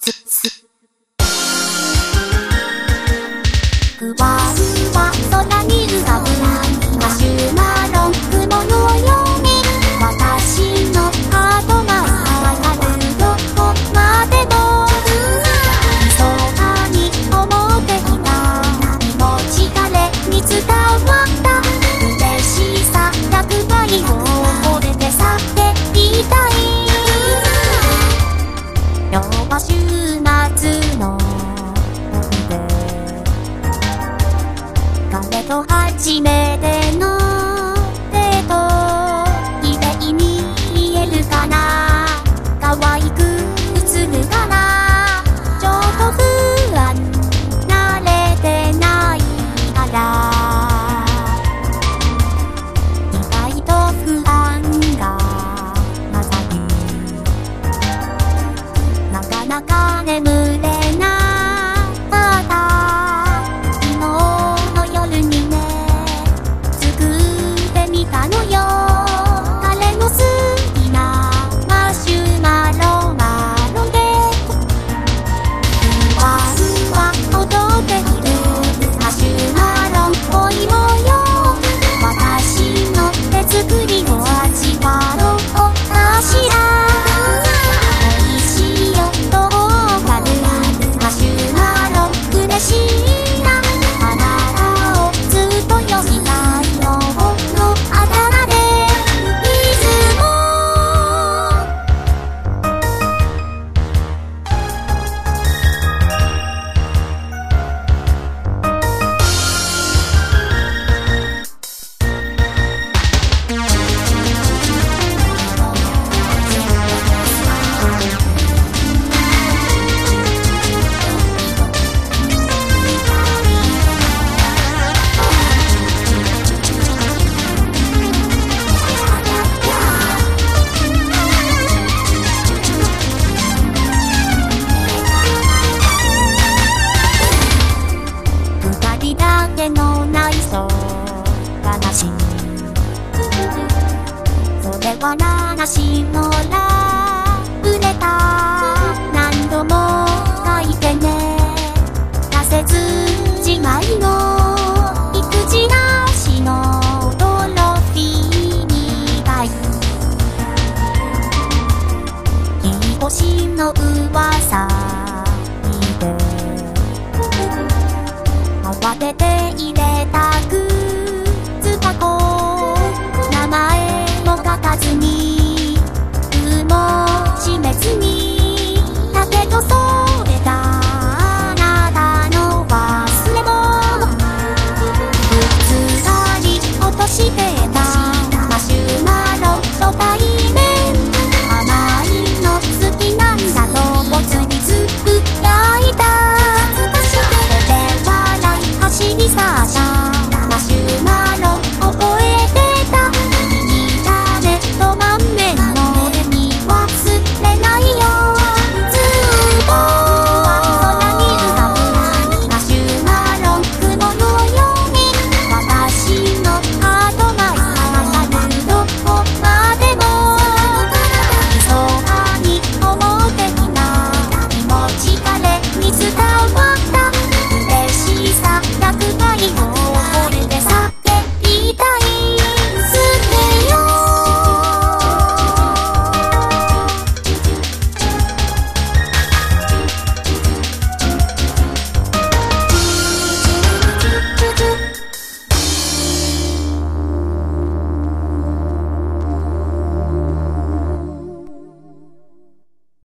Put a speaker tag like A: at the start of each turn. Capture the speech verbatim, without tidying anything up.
A: ふわふわ空に浮かぶマシュマロン雲のように私のハートが上がるどこまでも密かに思っていた気持ち彼に伝わった嬉しさひゃくばいをこれで去っていたい今日は週末の彼と初めてのデート綺麗に見えるかな可愛く映るかなちょっと不安慣れてないから意外と不安が勝りなかなか眠れないのないそう話それは話のラブレター何度も書いてねなせずじまいの育児なしのトロフィーにたい引っ越しの噂見て慌てて入れ